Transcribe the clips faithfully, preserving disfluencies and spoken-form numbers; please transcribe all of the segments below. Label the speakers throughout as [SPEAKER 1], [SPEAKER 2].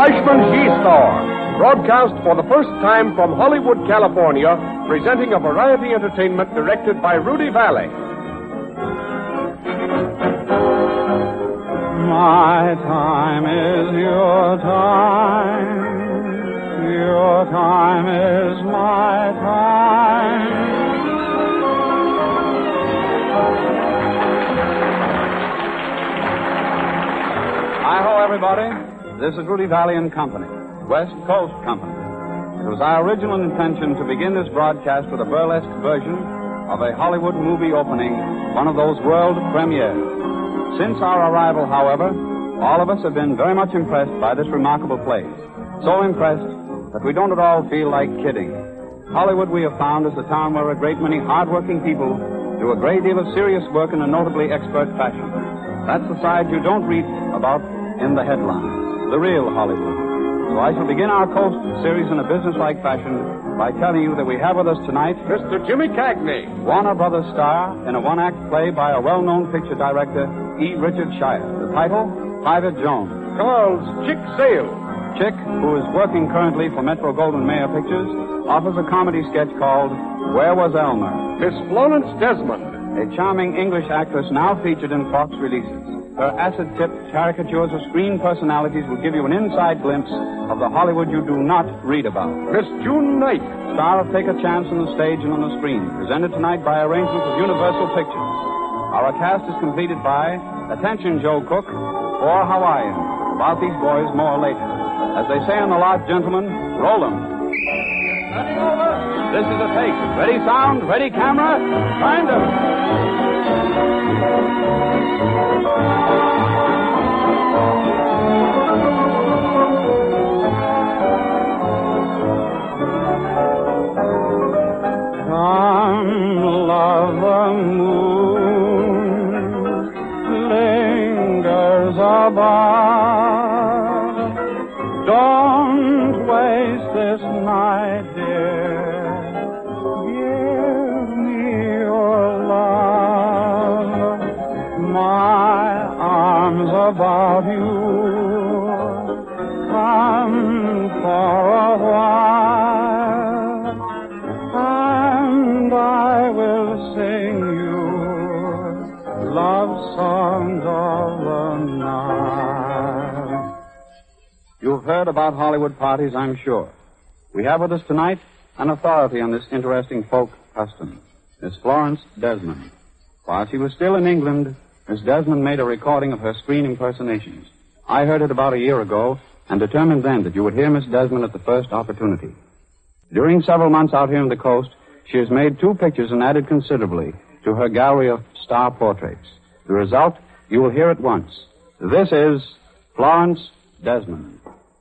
[SPEAKER 1] Fleischman's Yeast Store, broadcast for the first time from Hollywood, California, presenting a variety entertainment directed by Rudy Valley.
[SPEAKER 2] My time is your time. Your time is my time. Hi-ho, everybody. This is Rudy Valley and Company, West Coast Company. It was our original intention to begin this broadcast with a burlesque version of a Hollywood movie opening, one of those world premieres. Since our arrival, however, all of us have been very much impressed by this remarkable place. So impressed that we don't at all feel like kidding. Hollywood, we have found, is a town where a great many hard-working people do a great deal of serious work in a notably expert fashion. That's the side you don't read about in the headlines, the real Hollywood. So I shall begin our Coast series in a business-like fashion by telling you that we have with us tonight
[SPEAKER 1] Mister Jimmy Cagney,
[SPEAKER 2] Warner Brothers star in a one-act play by a well-known picture director, E. Richard Shire. The title, Private Jones.
[SPEAKER 1] Charles Chick Sale.
[SPEAKER 2] Chick, who is working currently for Metro-Goldwyn-Mayer Pictures, offers a comedy sketch called Where Was Elmer?
[SPEAKER 1] Miss Florence Desmond,
[SPEAKER 2] a charming English actress now featured in Fox releases. Her acid-tipped caricatures of screen personalities will give you an inside glimpse of the Hollywood you do not read about.
[SPEAKER 1] Miss June Knight,
[SPEAKER 2] star of Take a Chance on the stage and on the screen, presented tonight by arrangement of Universal Pictures. Our cast is completed by Attention Joe Cook or Hawaiian. About these boys more later. As they say in the lot, gentlemen, roll them. Turning over. This is a take. Ready sound, ready camera, find them. Come, love, the moon lingers above. Don't waste this night, dear. Give me your love. My arms about you. Come for a while, and I will sing you love songs of the night. You've heard about Hollywood parties, I'm sure. We have with us tonight an authority on this interesting folk custom, Miss Florence Desmond. While she was still in England, Miss Desmond made a recording of her screen impersonations. I heard it about a year ago and determined then that you would hear Miss Desmond at the first opportunity. During several months out here on the coast, she has made two pictures and added considerably to her gallery of star portraits. The result, you will hear at once. This is Florence Desmond.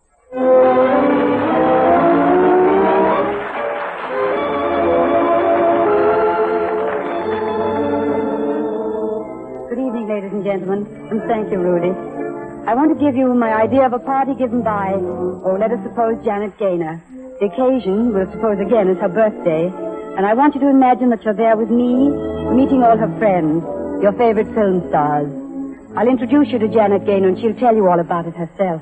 [SPEAKER 3] Good evening, ladies and gentlemen, and thank you, Rudy. I want to give you my idea of a party given by, oh, let us suppose Janet Gaynor. The occasion, we'll suppose again, is her birthday, and I want you to imagine that you're there with me, meeting all her friends, your favorite film stars. I'll introduce you to Janet Gaynor, and she'll tell you all about it herself.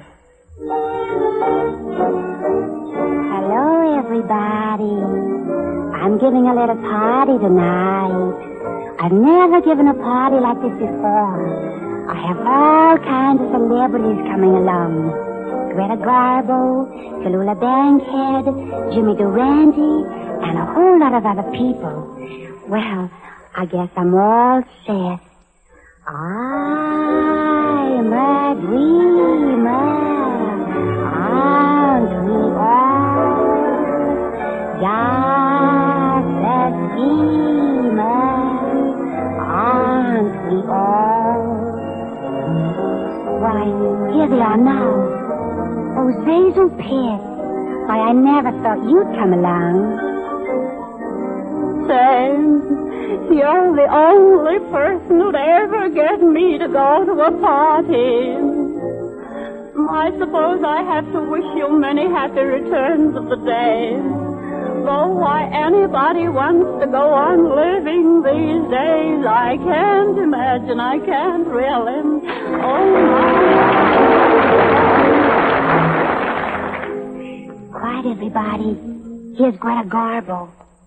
[SPEAKER 4] Hello, everybody. I'm giving a little party tonight. I've never given a party like this before. I have all kinds of celebrities coming along. Greta Garbo, Tallulah Bankhead, Jimmy Durante, and a whole lot of other people. Well, I guess I'm all set. I'm a dreamer. Aren't we all? Just a dreamer. Aren't we all? Why, here they are now. Oh, Zazel Pitt. Why, I never thought you'd come along.
[SPEAKER 3] Sam, you're the only person who'd ever get me to go to a party. I suppose I have to wish you many happy returns of the day. Though why anybody wants to go on living these days, I can't imagine, I can't really. Oh, my.
[SPEAKER 4] right, everybody. Here's Greta Garbo.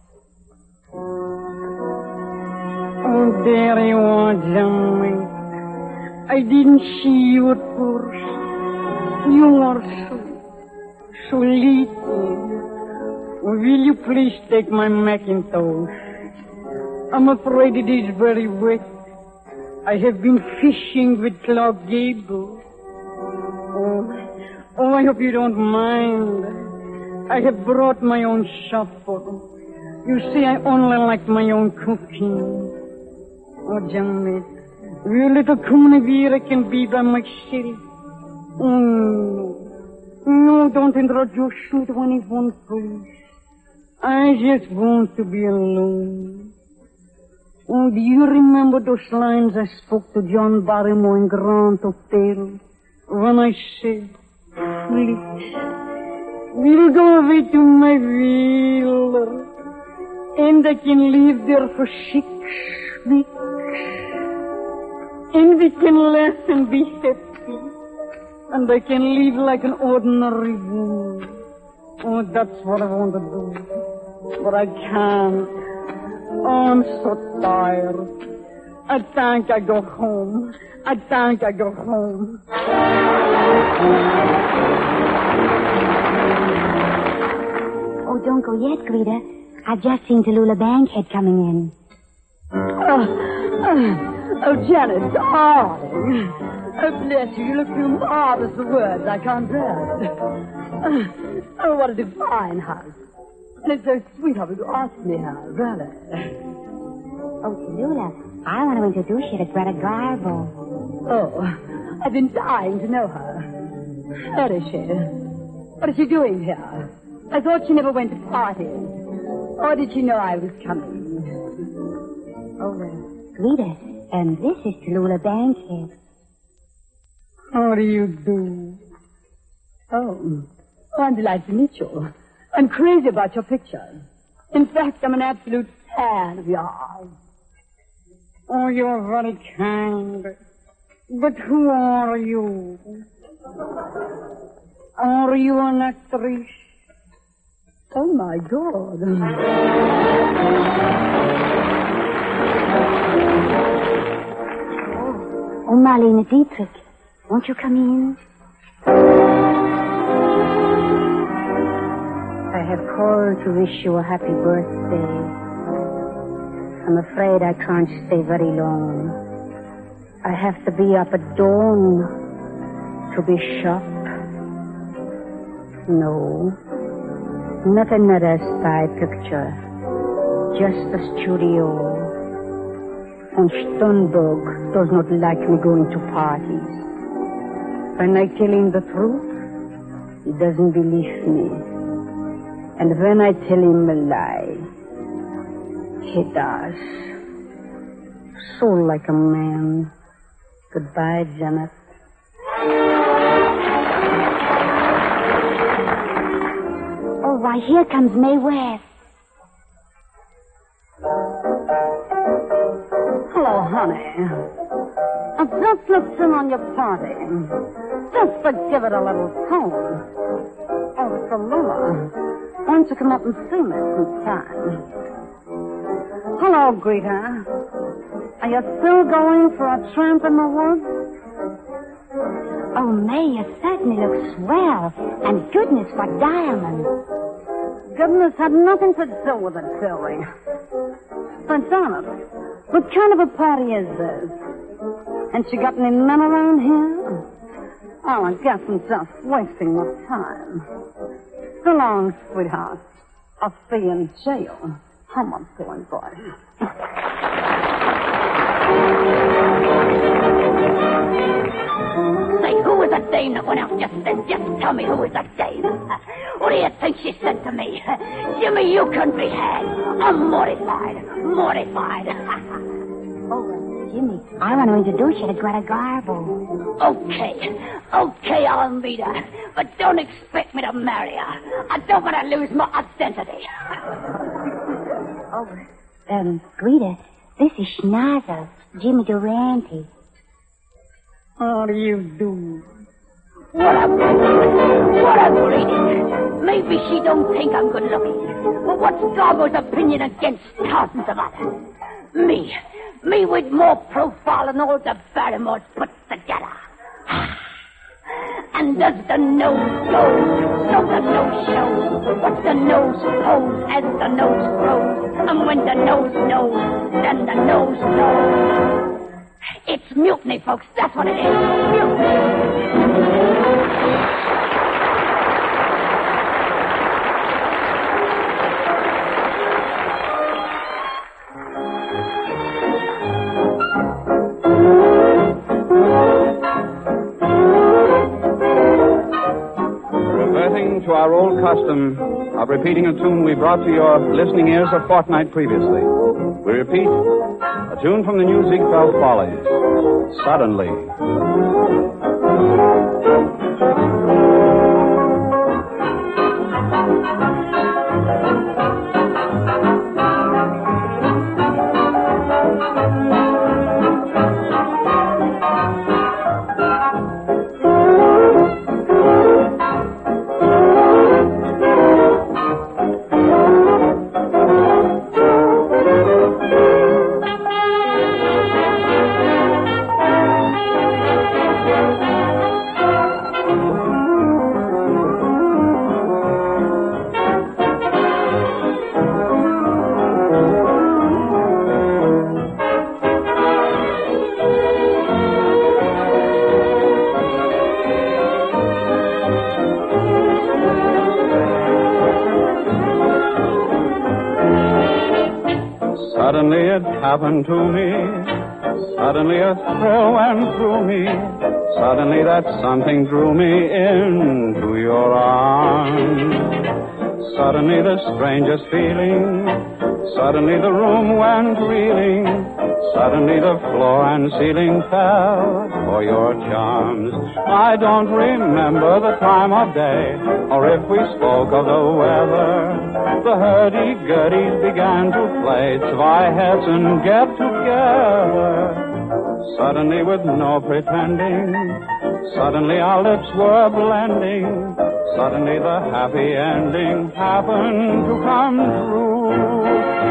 [SPEAKER 5] Oh, there you are, Johnny. I didn't see you at first. You are so, so little. Will you please take my Macintosh? I'm afraid it is very wet. I have been fishing with Clark Gable. Oh, oh, I hope you don't mind. I have brought my own supper. You see, I only like my own cooking. Oh, Johnny, will little come here I can be by myself? Oh, no. No, don't introduce me to anyone, please. I just want to be alone. Oh, do you remember those lines I spoke to John Barrymore in Grand Hotel when I said, please, we'll go away to my villa and I can live there for six weeks and we can laugh and be happy and I can live like an ordinary woman. Oh, that's what I want to do. But I can't. Oh, I'm so tired. I think I go home. I think I go home.
[SPEAKER 4] Oh, don't go yet, Greta. I've just seen Tallulah Bankhead coming in.
[SPEAKER 5] Oh, oh, oh Janet, darling. Oh, bless you. You look too marvelous for words. I can't bear it. Oh, oh, what a divine house. And it's so sweet of you to ask me how, really.
[SPEAKER 4] Oh, Tallulah, I want to introduce you to Greta Garbo.
[SPEAKER 5] Oh, I've been dying to know her. Where is she? What is she doing here? I thought she never went to parties. Or did she know I was coming?
[SPEAKER 4] Oh, well, Greta, and this is Tallulah Bankhead.
[SPEAKER 5] How do you do? Oh, oh, I'm delighted to meet you. I'm crazy about your pictures. In fact, I'm an absolute fan of yours. Oh, you're very kind. But who are you? Are you an actress? Oh, my God.
[SPEAKER 4] Oh, oh, Marlene Dietrich, won't you come in?
[SPEAKER 5] I have called to wish you a happy birthday. I'm afraid I can't stay very long. I have to be up at dawn to be sharp. No, not another spy picture. Just a studio. And Sternberg does not like me going to parties. When I tell him the truth, he doesn't believe me. And when I tell him a lie, he does. So like a man. Goodbye, Janet.
[SPEAKER 4] Oh, why, here comes Mae West.
[SPEAKER 5] Hello, honey. I've just looked in on your party. Just to give it a little tone. Oh, Tallulah. Why don't you come up and see me sometime? Hello, Greta. Are you still going for a tramp in the woods?
[SPEAKER 4] Oh, May, you certainly look swell. And goodness, what diamonds.
[SPEAKER 5] Goodness had nothing to do with it, Tilly. But, Donald, what kind of a party is this? Ain't you got any men around here? Oh, I guess I'm just wasting my time. So long, sweetheart. I'll see you in jail. Come on, silly boy.
[SPEAKER 6] Say, who is that dame that went out just then? Just tell me who is that dame. What do you think she said to me? Jimmy, you couldn't be had. I'm mortified. Mortified.
[SPEAKER 4] Oh, Jimmy, I want to introduce you to Greta Garbo.
[SPEAKER 6] Okay. Okay, I'll meet her. But don't expect me to marry her. I don't want to lose my identity.
[SPEAKER 4] Oh, um, Greta, this is Schnazzel, Jimmy Durante.
[SPEAKER 5] How do you do?
[SPEAKER 6] What a greeting. What a greeting. Maybe she don't think I'm good looking. But what's Garbo's opinion against thousands of others? Me. Me with more profile than all the Barrymores put together. And does the nose go? Does the nose show? What's the nose pose as the nose grows? And when the nose knows, then the nose knows. It's mutiny, folks. That's what it is. Mutiny.
[SPEAKER 2] To our old custom of repeating a tune we brought to your listening ears a fortnight previously. We repeat a tune from the new Ziegfeld Follies, Suddenly. Suddenly it happened to me. Suddenly a thrill went through me. Suddenly that something drew me into your arms. Suddenly the strangest feeling. Suddenly the room went reeling. Suddenly the floor and ceiling fell for your charms. I don't remember the time of day, or if we spoke of the weather. The hurdy-gurdies began to play Zwei Herzen get together. Suddenly with no pretending, suddenly our lips were blending. Suddenly the happy ending happened to come true.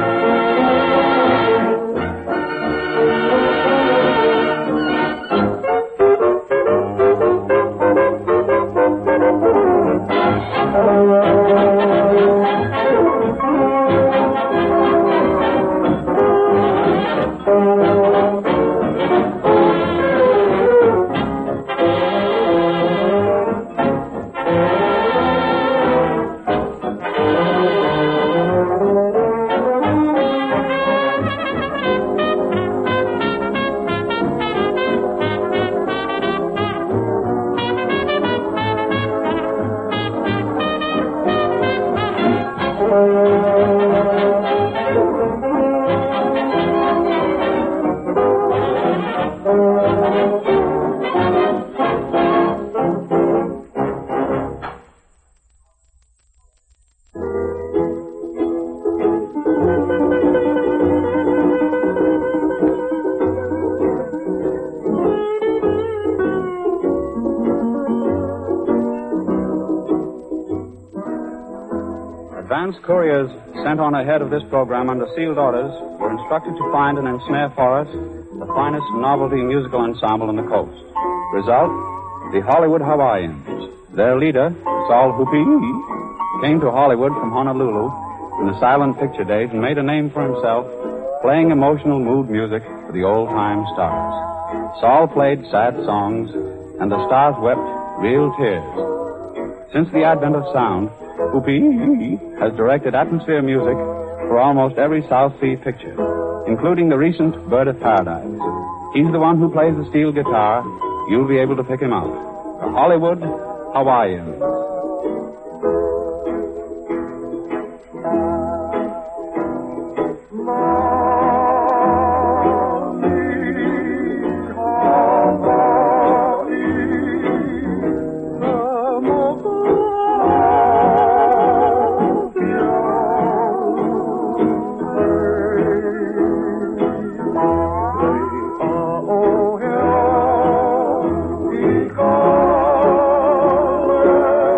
[SPEAKER 2] Advance couriers sent on ahead of this program under sealed orders were instructed to find and ensnare for us the finest novelty musical ensemble on the coast. Result, the Hollywood Hawaiians. Their leader, Saul Hoopee, came to Hollywood from Honolulu in the silent picture days and made a name for himself playing emotional mood music for the old-time stars. Saul played sad songs, and the stars wept real tears. Since the advent of sound, Hoopee has directed atmosphere music for almost every South Sea picture, including the recent Bird of Paradise. He's the one who plays the steel guitar. You'll be able to pick him out. The Hollywood Hawaiians.
[SPEAKER 7] Oh,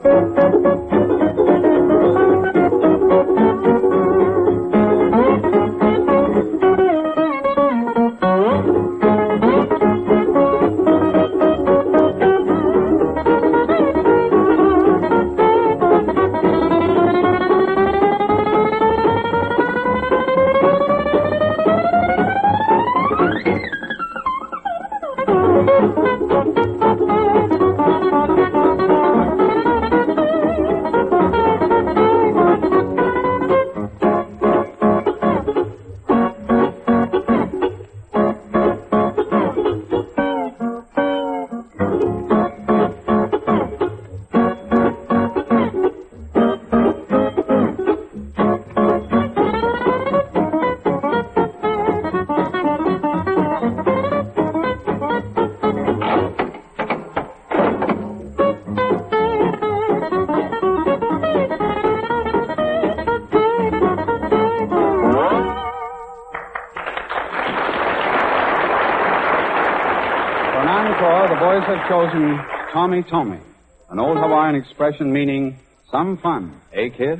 [SPEAKER 2] The boys have chosen Tommy Tommy, an old Hawaiian expression meaning some fun, eh, kid?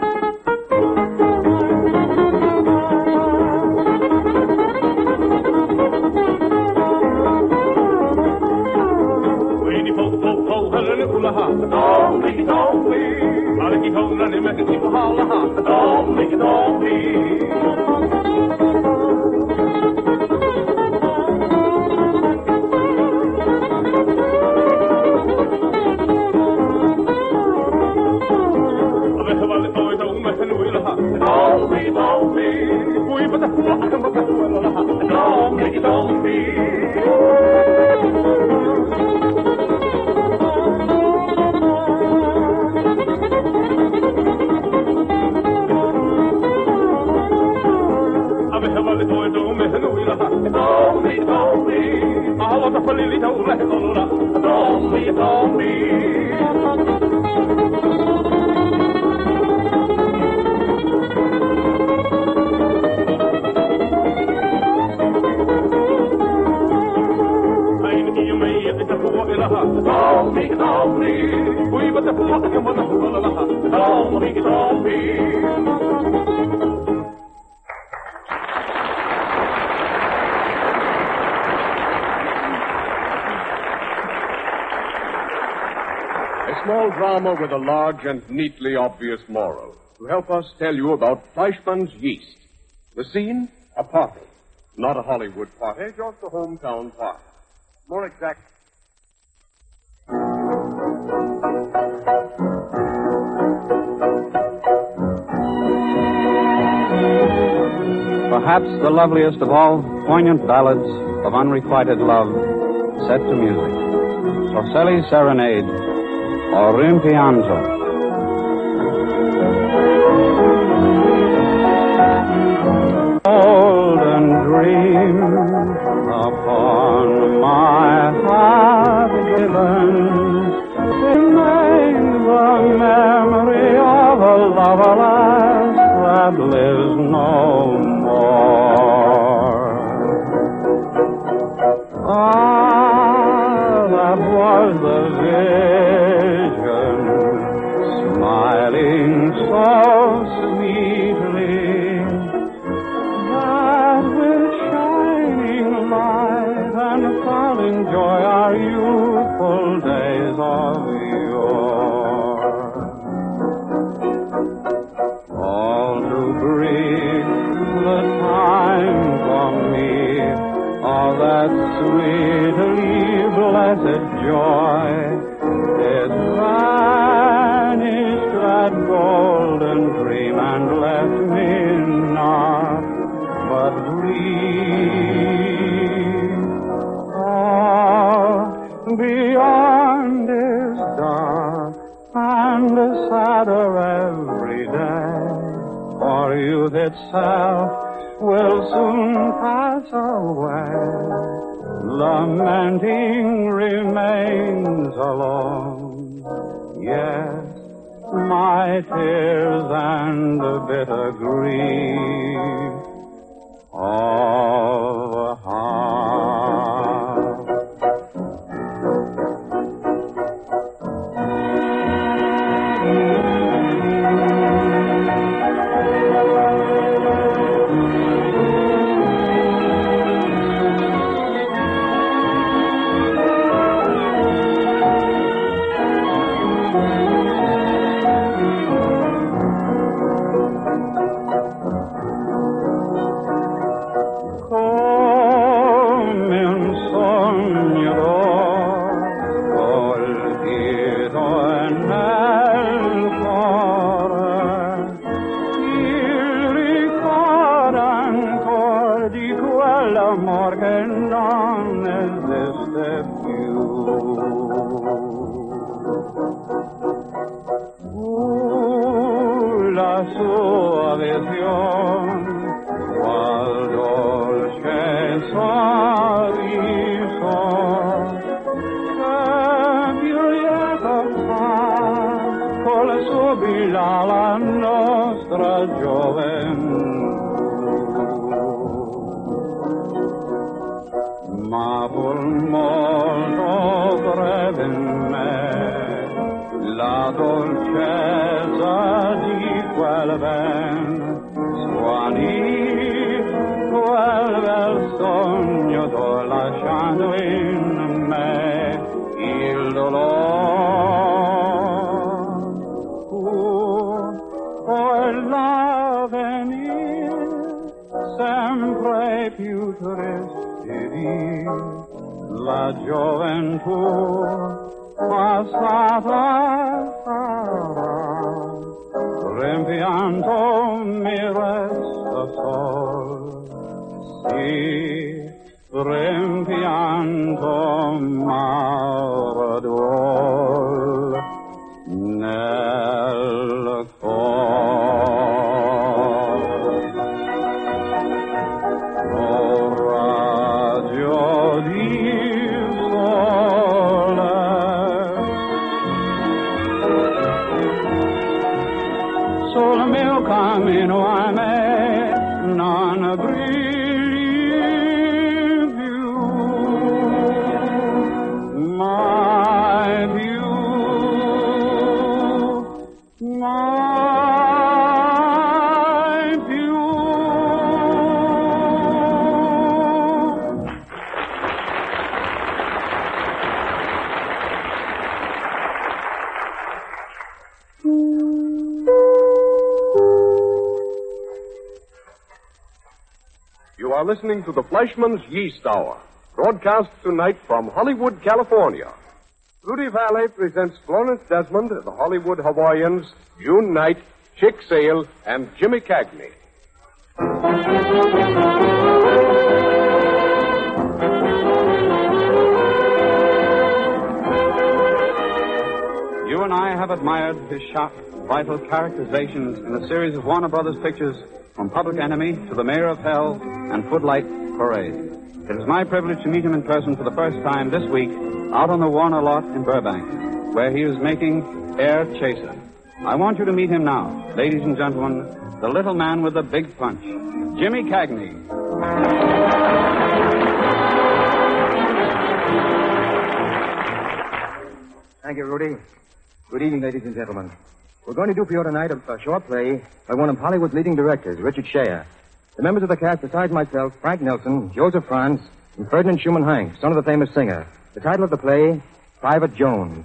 [SPEAKER 1] A small drama with a large and neatly obvious moral to help us tell you about Fleischmann's Yeast. The scene, a party. Not a Hollywood party, just a hometown party. More exact.
[SPEAKER 2] Perhaps the loveliest of all poignant ballads of unrequited love set to music. Torselli's Serenade, or Rimpianto. Golden dream upon my heart given remains the memory of a love, alas, that lives no more. Ah, that was the vision, smiling so sweetly, that with shining light and falling joy our youthful days of yore. All too brief the time for me, all that sweetly blessed joy, it vanished, that golden dream, and left me not but grief. All beyond is dark and sadder every day, for youth itself will soon pass away. Lamenting remains alone. Yes, my tears and bitter grief of the heart. La gioventù passata rimpianto mi resta sol, sì, rimpianto m'ara duol nel cor. Oh, raggio di sul mio cammino a me non brilli più, mai più, mai più.
[SPEAKER 1] You are listening to the Fleischman's Yeast Hour, broadcast tonight from Hollywood, California. Rudy Valley presents Florence Desmond as the Hollywood Hawaiians, June Knight, Chick Sale, and Jimmy Cagney.
[SPEAKER 2] You and I have admired his sharp, vital characterizations in a series of Warner Brothers pictures, from Public Enemy to The Mayor of Hell and Footlight Parade. It is my privilege to meet him in person for the first time this week out on the Warner lot in Burbank, where he is making Air Chaser. I want you to meet him now, ladies and gentlemen, the little man with the big punch, Jimmy Cagney.
[SPEAKER 7] Thank you, Rudy. Good evening, ladies and gentlemen. We're going to do for you tonight a, a short play by one of Hollywood's leading directors, Richard Shea. The members of the cast, besides myself, Frank Nelson, Joseph Franz, and Ferdinand Schumann Hank, son of the famous singer. The title of the play, Private Jones.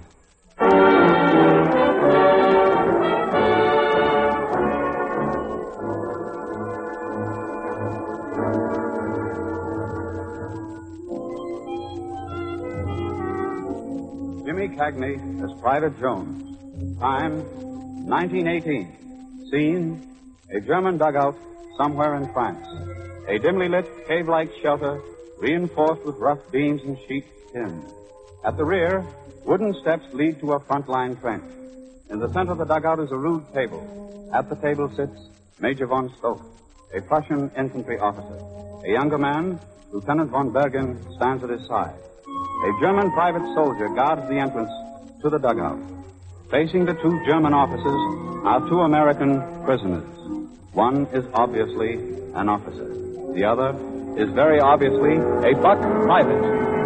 [SPEAKER 2] Jimmy Cagney as Private Jones. Time, nineteen eighteen. Scene, a German dugout somewhere in France. A dimly lit, cave-like shelter reinforced with rough beams and sheet tin. At the rear, wooden steps lead to a front-line trench. In the center of the dugout is a rude table. At the table sits Major von Stoke, a Prussian infantry officer. A younger man, Lieutenant von Bergen, stands at his side. A German private soldier guards the entrance to the dugout. Facing the two German officers are two American prisoners. One is obviously an officer. The other is very obviously a buck private.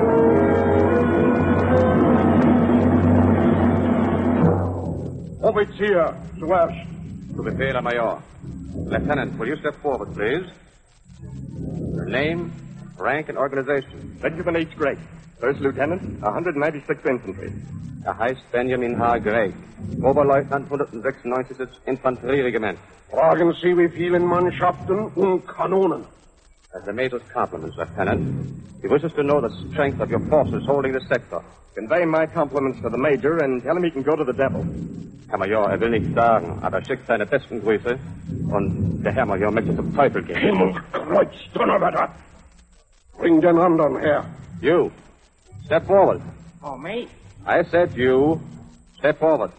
[SPEAKER 8] Offizier, zuerst. To befehl, Herr Major. Lieutenant, will you step forward, please? Your name?
[SPEAKER 9] Rank and organization.
[SPEAKER 8] Benjamin H. Gregg. First Lieutenant, one hundred ninety-sixth Infantry.
[SPEAKER 9] Er heißt Benjamin H. Gregg. Oberleutnant hundertsechsundneunzigsten Infanterieregiment.
[SPEAKER 1] Fragen Sie, wie viele Mannschaften und Kanonen?
[SPEAKER 9] As the major's compliments, Lieutenant. He wishes to know the strength of your forces holding the sector.
[SPEAKER 8] Convey my compliments to the Major and tell him he can go to the devil.
[SPEAKER 9] Herr Major, er will nichts sagen, aber er schickt seine besten Grüße. Und der Herr Major möchte zum Teufel gehen.
[SPEAKER 1] Himmelkreuz, Donnerwetter! Bring den anderen her.
[SPEAKER 9] You, step forward.
[SPEAKER 7] Oh, me?
[SPEAKER 9] I said you, step forward.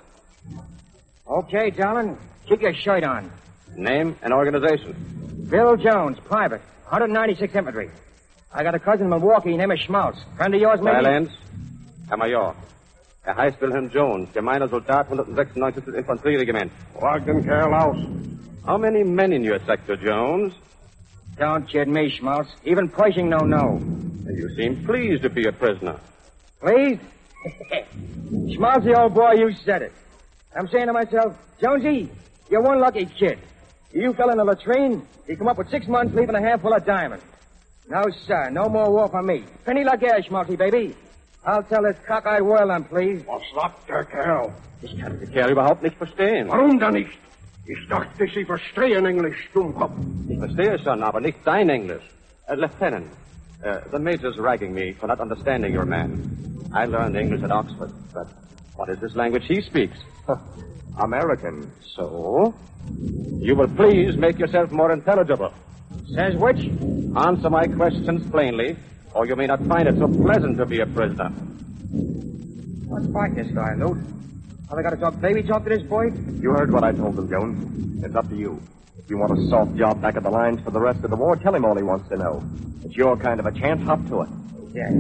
[SPEAKER 7] Okay, darling. Keep your shirt on.
[SPEAKER 9] Name and organization.
[SPEAKER 7] Bill Jones, private, one hundred ninety-sixth Infantry. I got a cousin in Milwaukee named Schmaltz. Friend of yours, maybe?
[SPEAKER 9] Silence. Herr Major, er heißt Wilhelm Jones, gemeiner Soldat, hundertsechsundneunzigsten Infanterieregiment.
[SPEAKER 1] Frag den Kerl aus.
[SPEAKER 9] How many men in your sector, Jones?
[SPEAKER 7] Don't kid me, Schmaltz. Even Pershing don't know.
[SPEAKER 9] You seem pleased to be a prisoner.
[SPEAKER 7] Please? Schmaltzy, old boy, you said it. I'm saying to myself, Jonesy, you're one lucky kid. You fell in the latrine, you come up with six months leaving a handful of diamonds. No, sir, no more war for me. Penny la guerre, Schmaltzy, baby. I'll tell this cockeyed world I'm pleased.
[SPEAKER 1] Was sagt der Kerl?
[SPEAKER 9] Ich kann den Kerl überhaupt nicht verstehen.
[SPEAKER 1] Warum denn nicht? Ich dachte, Sie verstehen Englisch, Dummkopf.
[SPEAKER 9] Ich verstehe schon, aber nicht dein Englisch. Uh, Lieutenant, uh, the Major's ragging me for not understanding your man. I learned English at Oxford, but what is this language he speaks?
[SPEAKER 8] American.
[SPEAKER 9] So? You will please make yourself more intelligible.
[SPEAKER 7] Says which?
[SPEAKER 9] Answer my questions plainly, or you may not find it so pleasant to be a prisoner.
[SPEAKER 7] What's fighting this guy, Lute? Have I got to talk baby talk to this boy?
[SPEAKER 8] You heard what I told him, Jones. It's up to you. If you want a soft job back at the lines for the rest of the war, tell him all he wants to know. It's your kind of a chance. Hop to it.
[SPEAKER 7] Yes.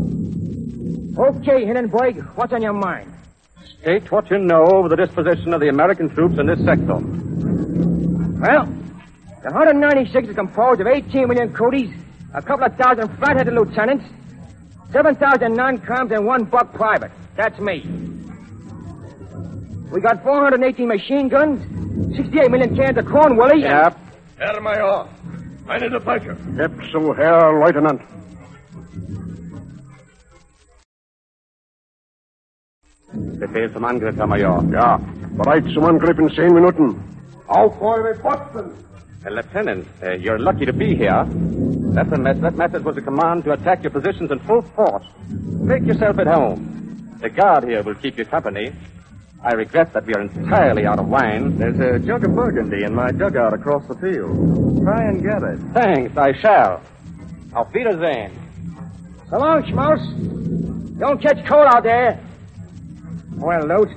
[SPEAKER 7] Okay, Hindenburg, what's on your mind?
[SPEAKER 9] State what you know of the disposition of the American troops in this sector.
[SPEAKER 7] Well, the one hundred ninety-six is composed of eighteen million cooties, a couple of thousand flat-headed lieutenants, seven thousand non-coms, and one buck private. That's me. We got four hundred eighteen machine guns, sixty-eight million cans of corn, Willie.
[SPEAKER 9] Yeah.
[SPEAKER 8] Herr Major, meine Pleasure.
[SPEAKER 1] Gib zu, Herr Leutnant.
[SPEAKER 9] Befehl zum Angriff, Herr Major.
[SPEAKER 1] Ja, bereit zum Angriff in zehn Minuten. Auf eure Posten!
[SPEAKER 9] Uh, Lieutenant, uh, you're lucky to be here. That, mes- that message was a command to attack your positions in full force. Make yourself at home. The guard here will keep you company. I regret that we are entirely out of wine.
[SPEAKER 8] There's a jug of Burgundy in my dugout across the field. Try and get it.
[SPEAKER 9] Thanks, I shall. Auf Wiedersehen.
[SPEAKER 7] So long, Schmaltz. Don't catch cold out there. Well, Lute,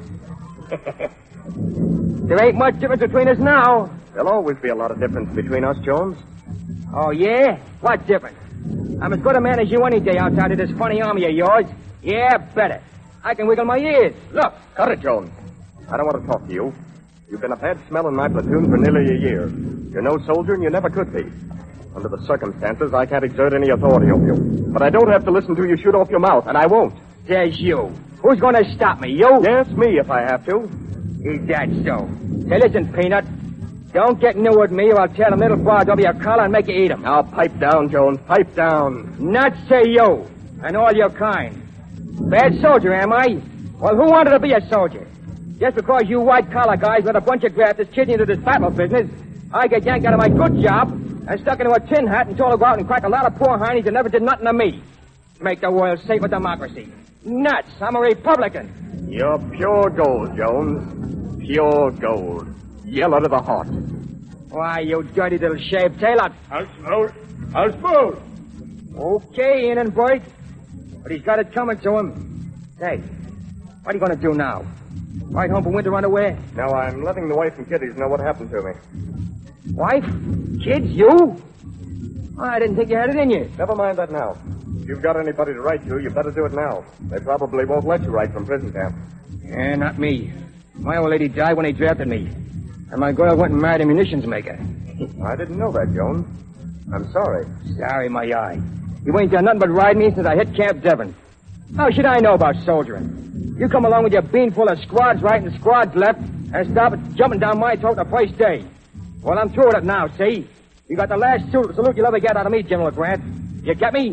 [SPEAKER 7] there ain't much difference between us now.
[SPEAKER 8] There'll always be a lot of difference between us, Jones.
[SPEAKER 7] Oh, yeah? What difference? I'm as good a man as you any day outside of this funny army of yours. Yeah, better. I can wiggle my ears.
[SPEAKER 8] Look, cut it, Jones. I don't want to talk to you. You've been a bad smell in my platoon for nearly a year. You're no soldier, and you never could be. Under the circumstances, I can't exert any authority over you. But I don't have to listen to you shoot off your mouth, and I won't.
[SPEAKER 7] There's you. Who's going to stop me? You?
[SPEAKER 8] Yes, me, if I have to.
[SPEAKER 7] Is that so? Hey, listen, Peanut. Don't get new with me, or I'll tear them little bars over your collar and make you eat them.
[SPEAKER 8] Now, pipe down, Jones. Pipe down.
[SPEAKER 7] Not say you, and all your kind. Bad soldier, am I? Well, who wanted to be a soldier? Just because you white-collar guys let a bunch of grafters kid into this battle business, I get yanked out of my good job and stuck into a tin hat and told to go out and crack a lot of poor heinies that never did nothing to me. Make the world safe with democracy. Nuts. I'm a Republican.
[SPEAKER 8] You're pure gold, Jones. Pure gold. Yellow to the heart.
[SPEAKER 7] Why, you dirty little shaved tailor.
[SPEAKER 8] I'll smoke. I'll smoke.
[SPEAKER 7] Okay, Hindenburg. But he's got it coming to him. Hey, what are you going to do now? Ride home for winter underwear?
[SPEAKER 8] No, I'm letting the wife and kiddies know what happened to me.
[SPEAKER 7] Wife? Kids? You? Oh, I didn't think you had it in you.
[SPEAKER 8] Never mind that now. If you've got anybody to write to, you better do it now. They probably won't let you write from prison camp.
[SPEAKER 7] Yeah, not me. My old lady died when he drafted me. And my girl went and married a munitions maker.
[SPEAKER 8] I didn't know that, Jones. I'm sorry.
[SPEAKER 7] Sorry, my eye. You ain't done nothing but ride me since I hit Camp Devon. How should I know about soldiering? You come along with your bean full of squads right and squads left and stop it jumping down my throat the first day. Well, I'm through with it now, see? You got the last salute you'll ever get out of me, General Grant. You get me?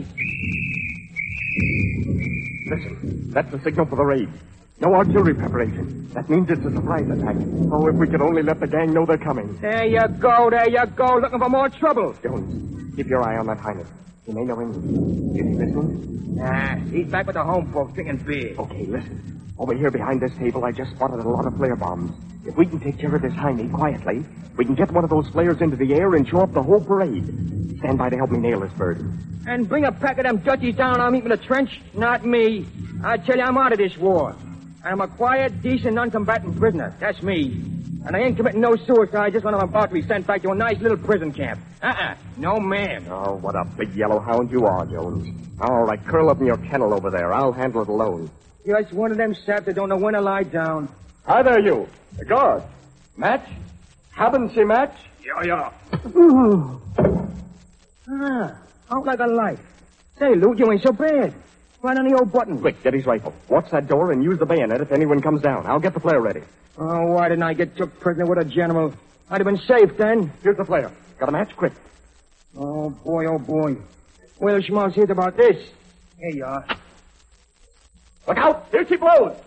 [SPEAKER 8] Listen, that's the signal for the raid. No artillery preparation. That means it's a surprise attack. Oh, if we could only let the gang know they're coming.
[SPEAKER 7] There you go, there you go. Looking for more trouble.
[SPEAKER 8] Jones, keep your eye on that Highness. He may know English. Is he listening?
[SPEAKER 7] Nah, he's back with the home folks drinking beer.
[SPEAKER 8] Okay, listen. Over here behind this table, I just spotted a lot of flare bombs. If we can take care of this Heine quietly, we can get one of those flares into the air and show up the whole parade. Stand by to help me nail this bird.
[SPEAKER 7] And bring a pack of them Dutchies down on me from the trench? Not me. I tell you, I'm out of this war. I'm a quiet, decent, non-combatant prisoner. That's me. And I ain't committing no suicide just when I'm about to be sent back to a nice little prison camp. Uh-uh. No, ma'am.
[SPEAKER 8] Oh, what a big yellow hound you are, Jones. All right, curl up in your kennel over there. I'll handle it alone.
[SPEAKER 7] Just one of them saps that don't know when to lie down.
[SPEAKER 8] Hi there, you. The guard. Match? Haven't you match?
[SPEAKER 7] Yeah, yeah. ah, out like a light. Say, Lute, you ain't so bad. Right on the old button.
[SPEAKER 8] Quick, get his rifle. Watch that door and use the bayonet if anyone comes down. I'll get the flare ready.
[SPEAKER 7] Oh, why didn't I get took prisoner with a general? I'd have been safe then.
[SPEAKER 8] Here's the flare. Got a match? Quick.
[SPEAKER 7] Oh, boy, oh, boy. Well, Schmaltz heard about this. Here you are.
[SPEAKER 8] Look out! Here she blows!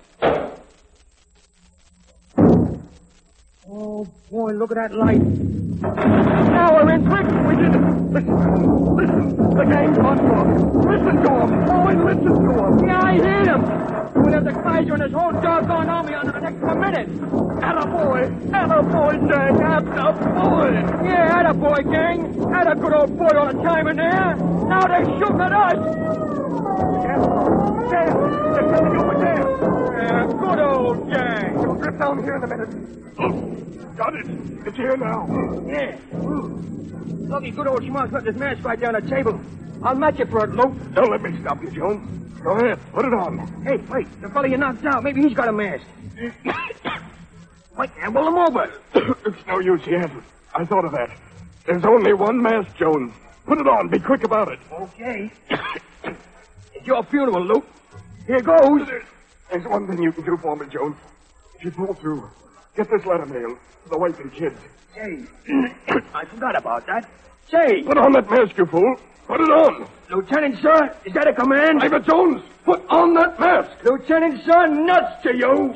[SPEAKER 7] Oh, boy, look at that light. Now we're in. Quick! We did it. Listen. Listen. The gang's on for Listen to him. Boy, listen to him. Yeah, I hear him. We'll have the Kaiser and his whole doggone army under the next minute. Attaboy. Attaboy, gang. Attaboy. Yeah, attaboy, gang. Atta good old boy all the time in there. Now they're shooting at us. Yeah. There. They're coming over there. Yeah, good old gang. We'll drip down here in a minute. Got it. It's here now. Yeah. Lucky good old Schmaltz put this mask right down the table. I'll match you for it, Luke.
[SPEAKER 8] Don't let me stop you, Jones. Go ahead. Put it on.
[SPEAKER 7] Hey, wait. The fellow you knocked out, maybe he's got a mask. Wait, amble him over.
[SPEAKER 8] It's no use, he hasn't. I thought of that. There's only one mask, Jones. Put it on. Be quick about it.
[SPEAKER 7] Okay. It's your funeral, Luke. Here goes.
[SPEAKER 8] There's one thing you can do for me, Jones. If you pull through, get this letter mailed to the wife and kids.
[SPEAKER 7] Say, I forgot about that. Say.
[SPEAKER 8] Put on that mask, you fool. Put it on.
[SPEAKER 7] Lieutenant, sir, is that a command?
[SPEAKER 8] Private Jones, put on that mask.
[SPEAKER 7] Lieutenant, sir, nuts to you.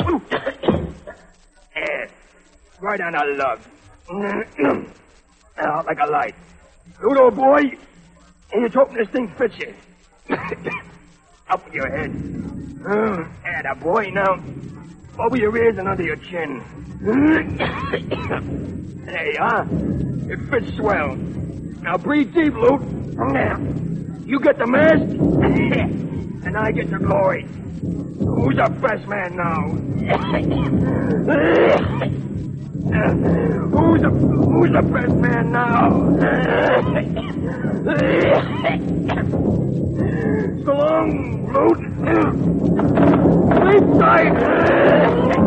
[SPEAKER 7] eh, right on a lug. Out like a light. Good old boy, here's hoping this thing fits you. Up with your head. Uh, atta boy, now. Over your ears and under your chin. There you are. It fits swell. Now breathe deep, Luke. Now, you get the mask, and I get the glory. Who's the best man now? who's the Who's the best man now? So long, Luke. Sleep tight.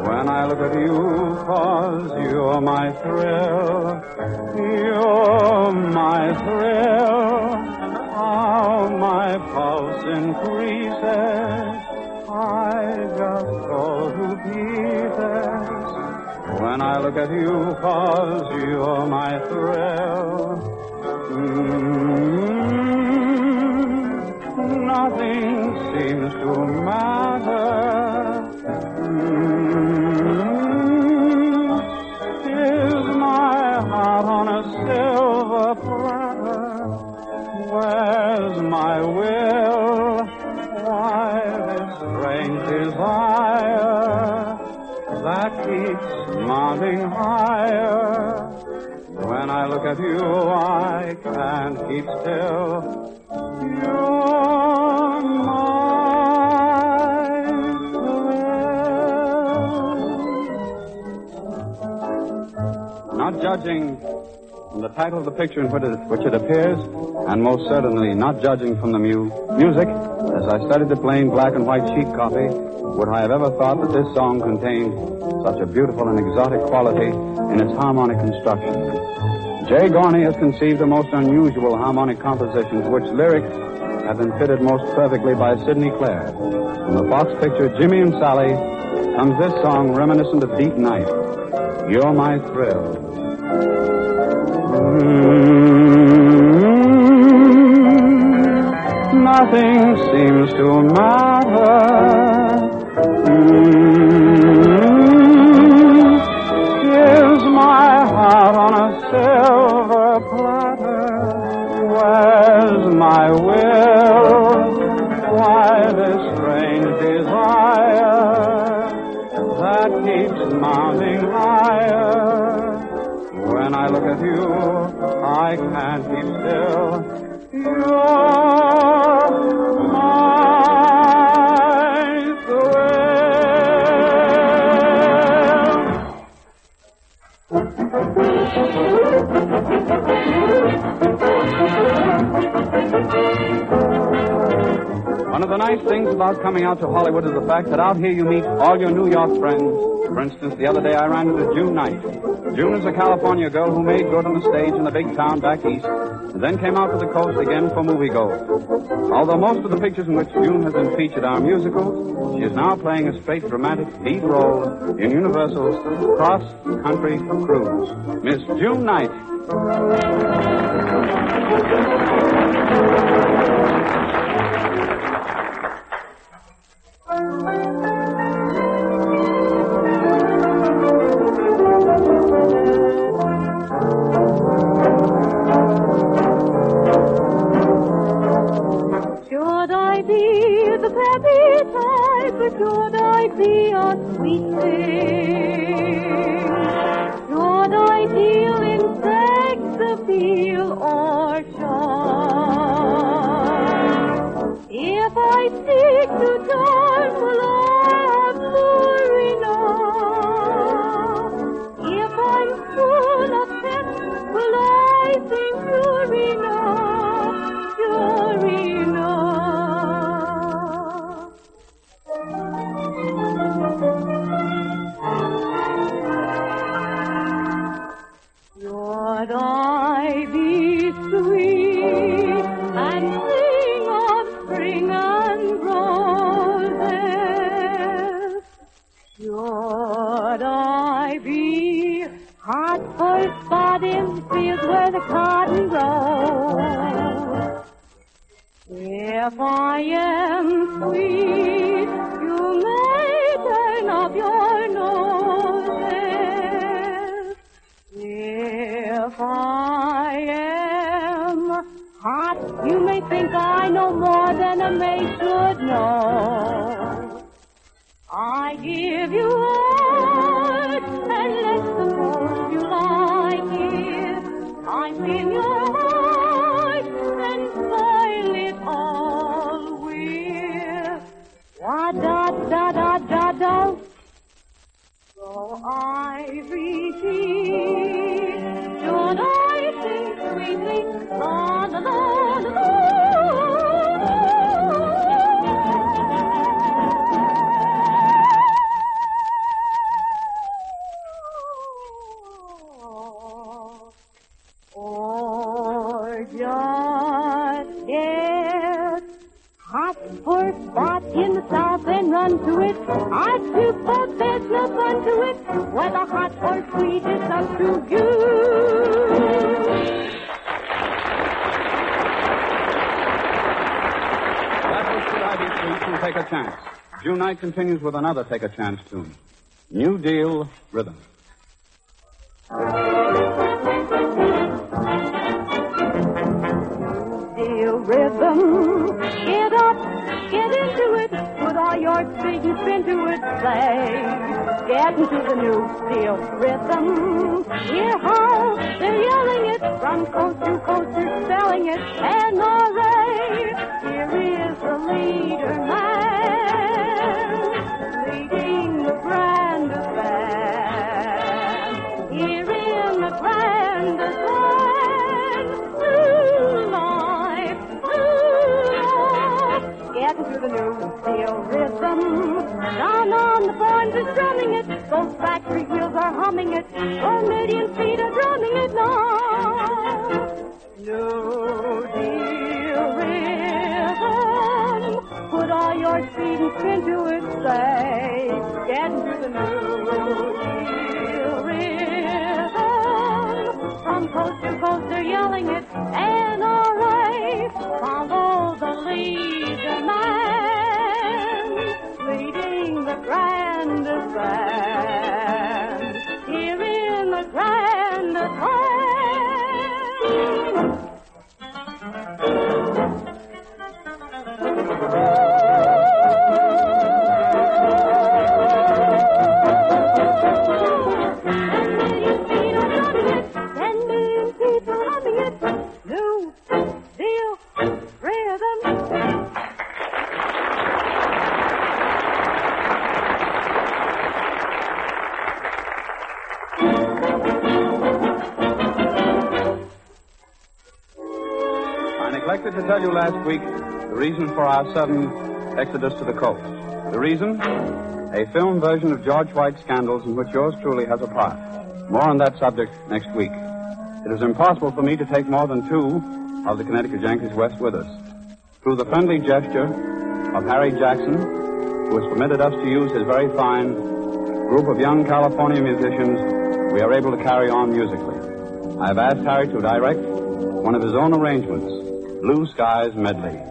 [SPEAKER 2] when I look at you, 'cause you're my thrill. You're my thrill. How my pulse increases. I just fall to pieces when I look at you, 'cause you're my thrill. Mm-hmm. Nothing seems to matter. Mm-hmm. Is my heart on a silver platter? Where's my will? Why this strange desire that keeps mounting higher? When I look at you, I can't keep still. You're my thrill. Not judging from the title of the picture in which it, which it appears, and most certainly not judging from the mu- music, as I studied the plain black and white sheet copy, would I have ever thought that this song contained such a beautiful and exotic quality in its harmonic construction. Jay Gorney has conceived the most unusual harmonic compositions, which lyrics have been fitted most perfectly by Sidney Clare. From the Fox picture Jimmy and Sally comes this song reminiscent of Deep Night, You're My Thrill. Mm-hmm. Nothing seems to matter. Mm-hmm. Is my heart on a silver platter? Where's my will? Why this strange desire that keeps mounting higher? When I look at you, I can't keep still. You're my thrill. One of the nice things about coming out to Hollywood is the fact that out here you meet all your New York friends. For instance, the other day I ran into June Knight. June is a California girl who made good on the stage in a big town back east, and then came out to the coast again for moviegoers. Although most of the pictures in which June has been featured are musicals, she is now playing a straight dramatic lead role in Universal's cross-country cruise. Miss June Knight.
[SPEAKER 3] Should I be the peppy type, or should I be a sweet thing? Should I deal in sex appeal or charm? If I seek to charm, will I have more enough? If I'm full of pep, will I think you're enough? You're enough. Should I be sweet and sing of spring and roses? Should I be hot for spot in fields where the cotton grows? If I am sweet, you may turn up your noses. If I am hot, you may think I know more than a maid should know. I give you heart, and let the most you like it. I fill your heart and spoil it all with wa da da da da da. So I repeat, should I sing sweetly, la la la la la. But in the South, then run to it. I do, but there's no fun to it. Whether hot or sweet, it's up to you.
[SPEAKER 2] That was the I B C from Take a Chance. June night continues with another Take a Chance tune. New Deal Rhythm.
[SPEAKER 3] Deal rhythm, get up, get into it, put all your bigness into it, play. Get into the new steel rhythm. Hear how they're yelling it from coast to coast, they're spelling it. N R A, here is the leader man, leading the grandest band. Here in the grandest band, new life, new life. Get into the new steel rhythm. Down on the farms are strumming it. Those factory wheels are humming it. Four million feet are drumming it now. New deal rhythm. Put all your speed and spin to it. Say, get into the new deal rhythm. From coast to coast they're yelling it. N R A, follow the leader man, leading the grandest band, here in the grandest band. Ten million people humming it, new deal rhythm.
[SPEAKER 2] I neglected to tell you last week the reason for our sudden exodus to the coast. The reason? A film version of George White's Scandals in which yours truly has a part. More on that subject next week. It is impossible for me to take more than two of the Connecticut Yankees west with us. Through the friendly gesture of Harry Jackson, who has permitted us to use his very fine group of young California musicians, we are able to carry on musically. I have asked Harry to direct one of his own arrangements, Blue Skies Medley.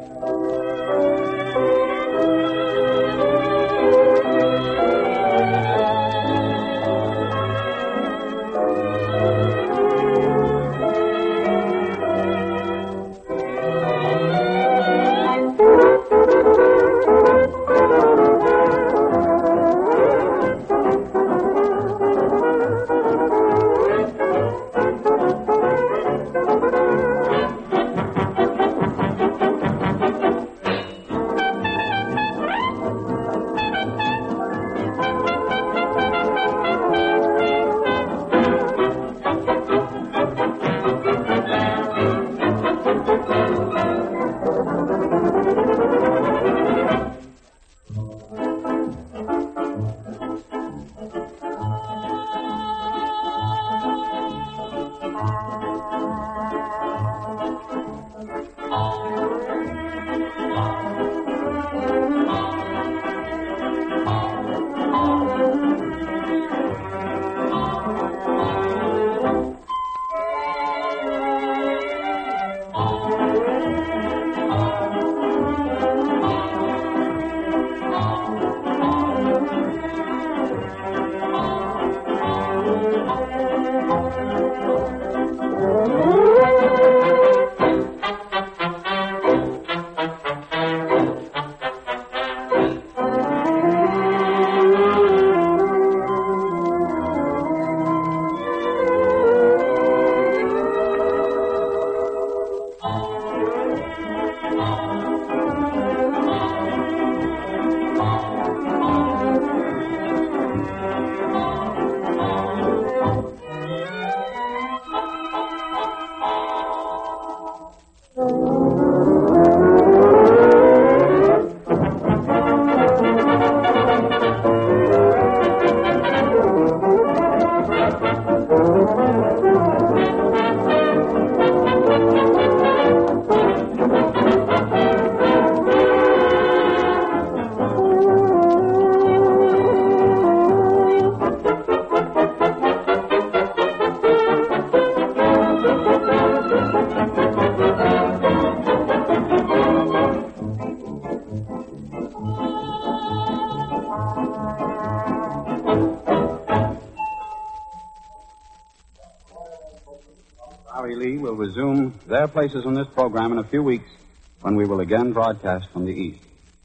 [SPEAKER 2] Lee will resume their places in this program in a few weeks when we will again broadcast from the East.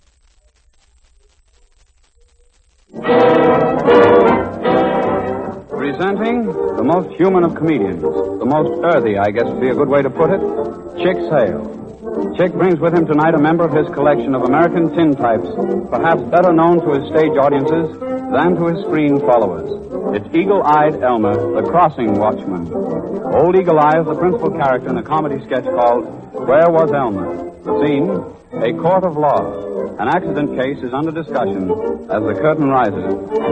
[SPEAKER 2] Presenting the most human of comedians, the most earthy, I guess would be a good way to put it, Chick Sale. Chick brings with him tonight a member of his collection of American tintypes, perhaps better known to his stage audiences than to his screen followers. It's Eagle-Eyed Elmer, the crossing watchman. Old Eagle-Eye is the principal character in a comedy sketch called Where Was Elmer? The scene, a court of law. An accident case is under discussion as the curtain rises.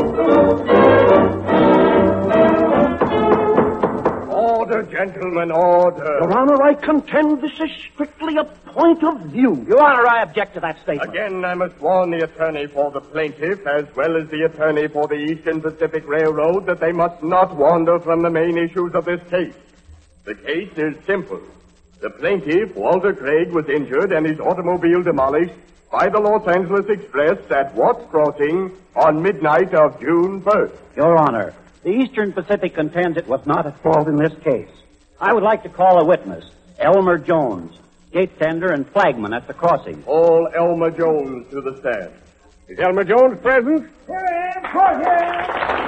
[SPEAKER 8] Order, gentlemen, order.
[SPEAKER 10] Your Honor, I contend this is strictly a point of view.
[SPEAKER 11] Your Honor, I object to that statement.
[SPEAKER 8] Again, I must warn the attorney for the plaintiff, as well as the attorney for the Eastern Pacific Railroad, that they must not wander from the main issues of this case. The case is simple. The plaintiff, Walter Craig, was injured and his automobile demolished by the Los Angeles Express at Watts Crossing on midnight of June first.
[SPEAKER 11] Your Honor, the Eastern Pacific contends it was not at fault in this case. I would like to call a witness, Elmer Jones, gate tender and flagman at the crossing.
[SPEAKER 8] Call Elmer Jones to the stand.
[SPEAKER 1] Is Elmer Jones present?
[SPEAKER 10] Here I am, court here.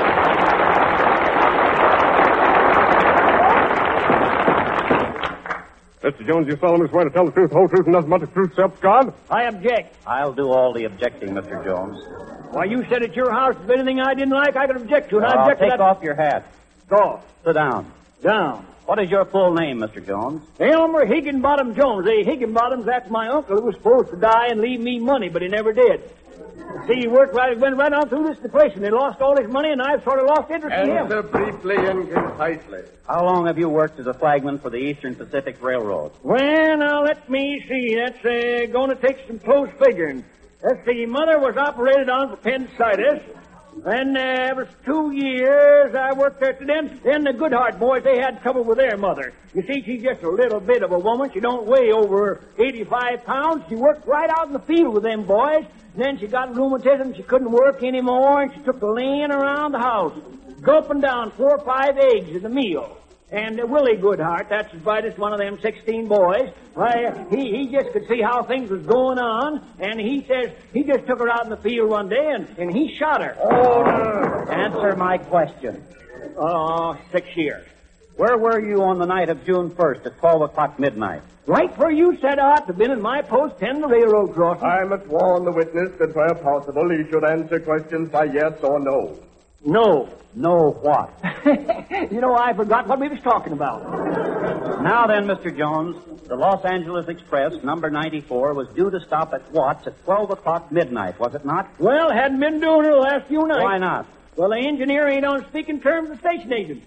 [SPEAKER 1] Mister Jones, you solemnly swear to tell the truth, the whole truth, and nothing but the truth, self God?
[SPEAKER 11] I object. I'll do all the objecting, Mister Jones.
[SPEAKER 10] Why, you said at your house if anything I didn't like, I could object to, and I
[SPEAKER 11] I'll
[SPEAKER 10] object to
[SPEAKER 11] take
[SPEAKER 10] that.
[SPEAKER 11] off your hat.
[SPEAKER 10] Go.
[SPEAKER 11] Sit down.
[SPEAKER 10] Down.
[SPEAKER 11] What is your full name, Mister Jones?
[SPEAKER 10] Elmer Higginbottom Jones. Hey, Higginbottom's that's my uncle who was supposed to die and leave me money, but he never did. See, he worked right, went right on through this depression. He lost all his money, and I've sort of lost interest in him.
[SPEAKER 8] Answer briefly and concisely.
[SPEAKER 11] How long have you worked as a flagman for the Eastern Pacific Railroad?
[SPEAKER 10] Well, now, let me see. That's uh, going to take some close figuring. Let's see. Mother was operated on for appendicitis. Then uh, it was two years I worked there to them. Then the Goodhart boys, they had trouble with their mother. You see, she's just a little bit of a woman. She don't weigh over eighty-five pounds. She worked right out in the field with them boys. Then she got rheumatism. She couldn't work anymore, and she took to laying around the house, gulping down four or five eggs at a meal. And uh, Willie Goodhart, that's the brightest one of them sixteen boys, why, uh, he, he just could see how things was going on, and he says he just took her out in the field one day, and, and he shot her.
[SPEAKER 11] Order! Answer my question.
[SPEAKER 10] Oh, six years.
[SPEAKER 11] Where were you on the night of June first at twelve o'clock midnight?
[SPEAKER 10] Right where you said I ought to have been in my post, ten the railroad crossing.
[SPEAKER 8] I must warn the witness that where possible he should answer questions by yes or no.
[SPEAKER 10] No.
[SPEAKER 11] No what?
[SPEAKER 10] You know, I forgot what we was talking about.
[SPEAKER 11] Now then, Mister Jones, the Los Angeles Express, number ninety-four, was due to stop at Watts at twelve o'clock midnight, was it not?
[SPEAKER 10] Well, hadn't been doing it the last few nights.
[SPEAKER 11] Why not?
[SPEAKER 10] Well, the engineer ain't on speaking terms with the station agent.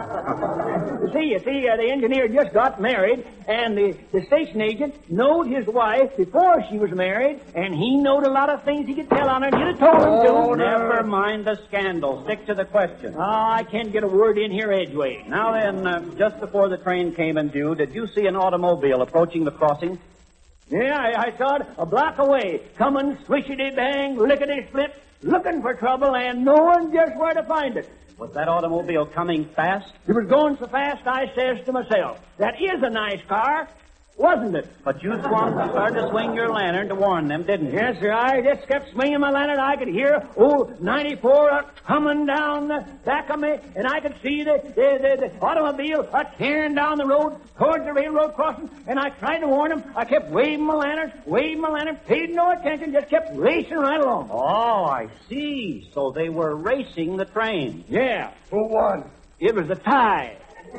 [SPEAKER 10] You see, you see, uh, the engineer just got married, and the, the station agent knowed his wife before she was married, and he knowed a lot of things he could tell on her, and he'd have told him to.
[SPEAKER 11] Oh, never mind the scandal. Stick to the question.
[SPEAKER 10] Oh, I can't get a word in here edgeways.
[SPEAKER 11] Now then, uh, just before the train came in due, did you see an automobile approaching the crossing?
[SPEAKER 10] Yeah, I, I saw it a block away, coming swishity-bang, lickety-split, looking for trouble, and knowing just where to find it.
[SPEAKER 11] Was that automobile coming fast?
[SPEAKER 10] It was going so fast, I says to myself, that is a nice car, wasn't it?
[SPEAKER 11] But you swung, started to swing your lantern to warn them, didn't you?
[SPEAKER 10] Yes, sir. I just kept swinging my lantern. I could hear old ninety-four uh, coming down the back of me, and I could see the, the, the, the automobile uh, tearing down the road towards the railroad crossing, and I tried to warn them. I kept waving my lantern, waving my lantern, paid no attention, just kept racing right along.
[SPEAKER 11] Oh, I see. So they were racing the train.
[SPEAKER 10] Yeah.
[SPEAKER 8] Who won?
[SPEAKER 10] It was the tie.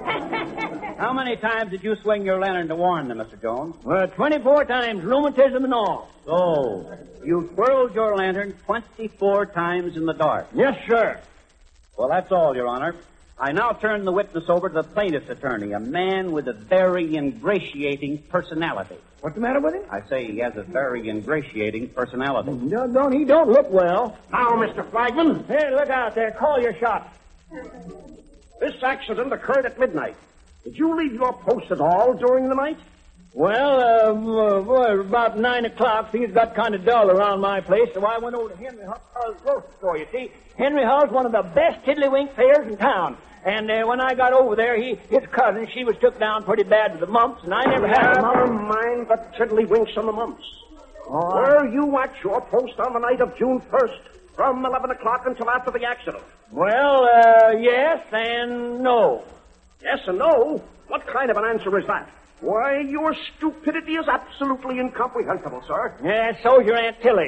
[SPEAKER 11] How many times did you swing your lantern to warn them, Mister Jones?
[SPEAKER 10] Well, twenty-four times, rheumatism and all.
[SPEAKER 11] So, you twirled your lantern twenty-four times in the dark.
[SPEAKER 10] Yes, sir.
[SPEAKER 11] Well, that's all, Your Honor. I now turn the witness over to the plaintiff's attorney, a man with a very ingratiating personality.
[SPEAKER 10] What's the matter with him?
[SPEAKER 11] I say he has a very ingratiating personality.
[SPEAKER 10] No, don't he don't look well.
[SPEAKER 12] Now, Mister Flagman,
[SPEAKER 10] Hey, look out there. Call your shot.
[SPEAKER 12] this accident occurred at midnight. Did you leave your post at all during the night?
[SPEAKER 10] Well, uh, uh, boy, about nine o'clock, things got kind of dull around my place, so I went over to Henry Hull's grocery store. You see, Henry Hull's one of the best tiddlywink fairs in town. And uh, when I got over there, he, his cousin, she was took down pretty bad with the mumps, and I never had the mumps.
[SPEAKER 12] Never mind the tiddlywinks and the mumps.
[SPEAKER 10] Oh,
[SPEAKER 12] Were you at your post on the night of June first, from eleven o'clock until after the accident?
[SPEAKER 10] Well, uh, yes and no.
[SPEAKER 12] Yes and no? What kind of an answer is that? Why, your stupidity is absolutely incomprehensible, sir.
[SPEAKER 10] Yeah, so's your Aunt Tilly.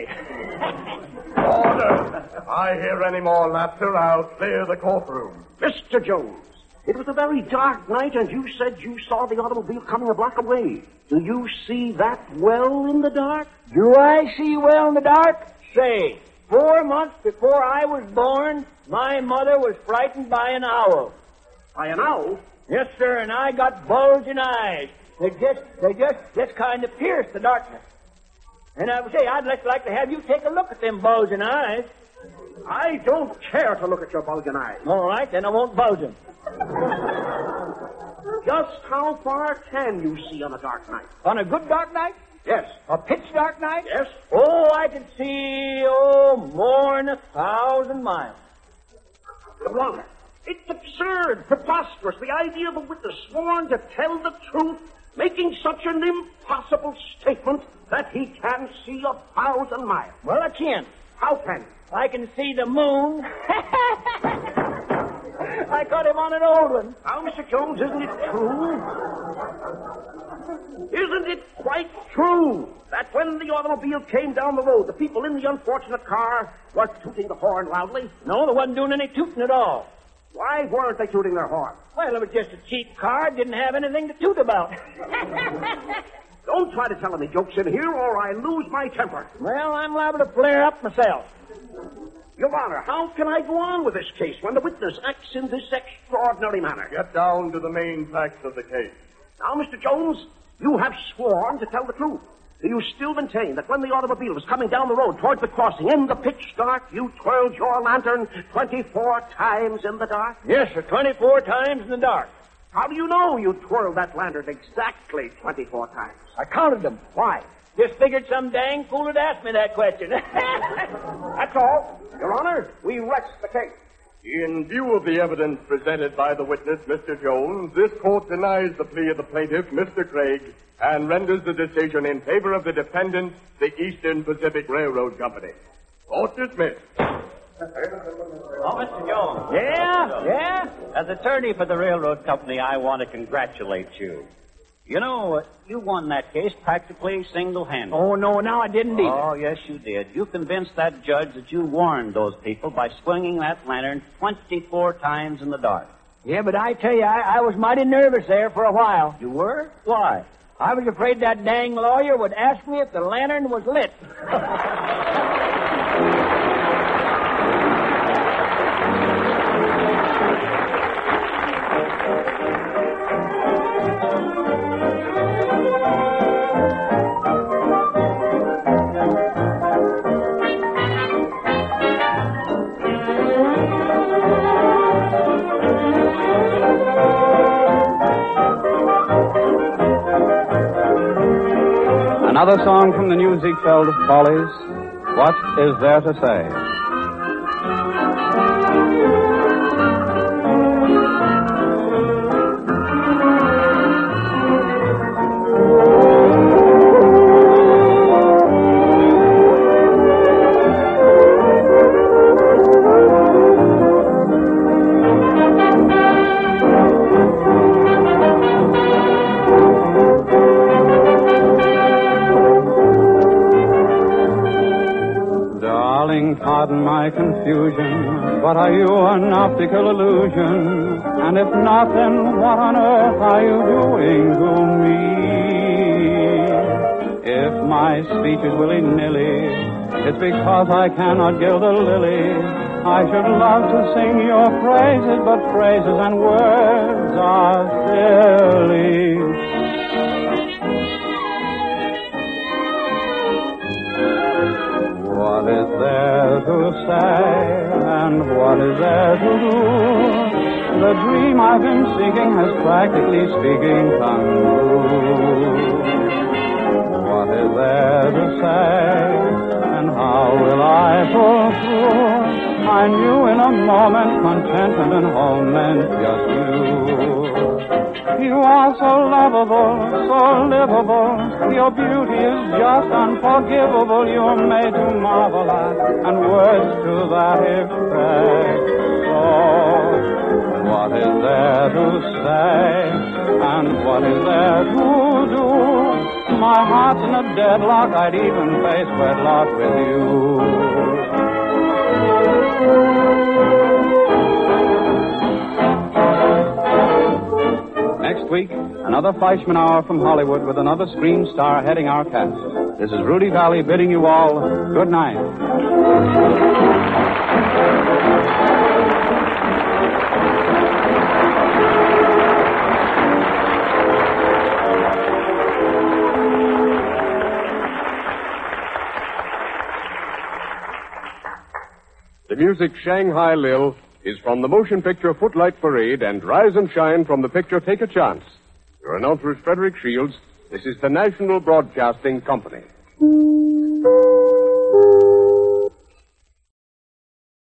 [SPEAKER 8] Order! If I hear any more laughter, I'll clear the courtroom.
[SPEAKER 12] Mister Jones, it was a very dark night, and you said you saw the automobile coming a block away. Do you see that well in the dark?
[SPEAKER 10] Do I see well in the dark? Say, four months before I was born, my mother was frightened by an owl.
[SPEAKER 12] By an owl?
[SPEAKER 10] Yes, sir, and I got bulging eyes. They just, they just, just kind of pierced the darkness. And I would say, I'd like, like to have you take a look at them bulging eyes.
[SPEAKER 12] I don't care to look at your bulging eyes.
[SPEAKER 10] All right, then I won't bulge them.
[SPEAKER 12] Just how far can you see on a dark night?
[SPEAKER 10] On a good dark night?
[SPEAKER 12] Yes.
[SPEAKER 10] A pitch dark night?
[SPEAKER 12] Yes.
[SPEAKER 10] Oh, I can see, oh, more than a thousand miles.
[SPEAKER 12] Your Honor, it's absurd, preposterous. The idea of a witness sworn to tell the truth, making such an impossible statement that he can see a thousand miles.
[SPEAKER 10] Well, I can.
[SPEAKER 12] How can you?
[SPEAKER 10] I can see the moon. I caught him on an old one.
[SPEAKER 12] Now, Mister Jones, isn't it true? Isn't it quite true that when the automobile came down the road, the people in the unfortunate car were tooting the horn loudly?
[SPEAKER 10] No, they wasn't doing any tooting at all.
[SPEAKER 12] Why weren't they tooting their horn?
[SPEAKER 10] Well, it was just a cheap car. Didn't have anything to toot about.
[SPEAKER 12] Don't try to tell any jokes in here, or I lose my temper.
[SPEAKER 10] Well, I'm liable to flare up myself.
[SPEAKER 12] Your Honor, how can I go on with this case when the witness acts in this extraordinary manner?
[SPEAKER 8] Get down to the main facts of the case.
[SPEAKER 12] Now, Mister Jones, you have sworn to tell the truth. Do you still maintain that when the automobile was coming down the road towards the crossing in the pitch dark, you twirled your lantern twenty-four times in the dark?
[SPEAKER 10] Yes, sir, twenty-four times in the dark.
[SPEAKER 12] How do you know you twirled that lantern exactly twenty-four times?
[SPEAKER 10] I counted them.
[SPEAKER 12] Why?
[SPEAKER 10] Just figured some dang fool would ask me that question.
[SPEAKER 12] That's all. Your Honor, we rest the case.
[SPEAKER 8] In view of the evidence presented by the witness, Mister Jones, this court denies the plea of the plaintiff, Mister Craig, and renders the decision in favor of the defendant, the Eastern Pacific Railroad Company. Court dismissed.
[SPEAKER 11] Oh, Mister Jones.
[SPEAKER 10] Yeah, yeah?
[SPEAKER 11] As attorney for the railroad company, I want to congratulate you. You know, you won that case practically single-handed.
[SPEAKER 10] Oh, no, now I didn't either.
[SPEAKER 11] Oh, yes, you did. You convinced that judge that you warned those people by swinging that lantern twenty-four times in the dark.
[SPEAKER 10] Yeah, but I tell you, I, I was mighty nervous there for a while.
[SPEAKER 11] You were? Why?
[SPEAKER 10] I was afraid that dang lawyer would ask me if the lantern was lit.
[SPEAKER 2] Another song from the New Ziegfeld Follies, What Is There to Say? Pardon my confusion, but are you an optical illusion? And if not, then what on earth are you doing to me? If my speech is willy-nilly, it's because I cannot gild a lily. I should love to sing your praises, but phrases and words are silly. What What is there to say, and what is there to do? The dream I've been seeking has practically speaking come true. What is there to say, and how will I pull through? I knew in a moment contentment and home meant just you. You are so lovable, so livable. Your beauty is just unforgivable. You're made to marvel at, and words to that effect. So, what is there to say, and what is there to do? My heart's in a deadlock. I'd even face wedlock with you. Next week, another Fleischman Hour from Hollywood with another screen star heading our cast. This is Rudy Valley bidding you all good night.
[SPEAKER 1] The music Shanghai Lil is from the motion picture Footlight Parade and Rise and Shine from the picture Take a Chance. Your announcer is Frederick Shields. This is the National Broadcasting Company.